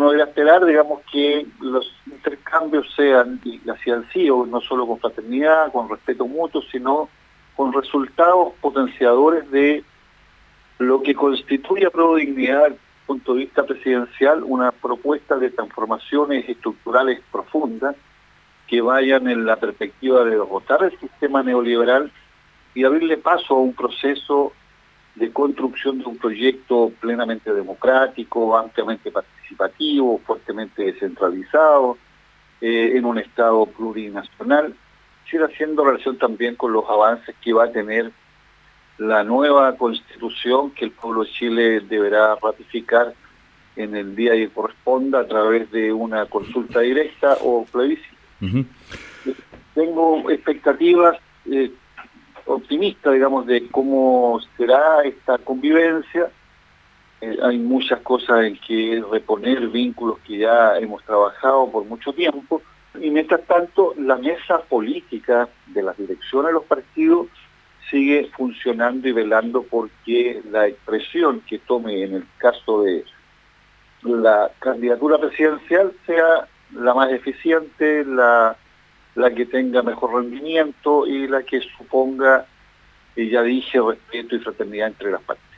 uno debe esperar, digamos, que los intercambios sean, y así han sido, no solo con fraternidad, con respeto mutuo, sino con resultados potenciadores de lo que constituye a Prueba de Dignidad desde el punto de vista presidencial, una propuesta de transformaciones estructurales profundas que vayan en la perspectiva de derrotar el sistema neoliberal y abrirle paso a un proceso de construcción de un proyecto plenamente democrático, ampliamente participativo, fuertemente descentralizado, en un Estado plurinacional, sigue haciendo relación también con los avances que va a tener la nueva Constitución que el pueblo de Chile deberá ratificar en el día que corresponda a través de una consulta directa o plebiscito. Tengo expectativas optimistas, digamos, de cómo será esta convivencia. Hay muchas cosas en que reponer vínculos que ya hemos trabajado por mucho tiempo, y mientras tanto la mesa política de las direcciones de los partidos sigue funcionando y velando porque la expresión que tome en el caso de la candidatura presidencial sea la más eficiente, la que tenga mejor rendimiento y la que suponga, ya dije, respeto y fraternidad entre las partes.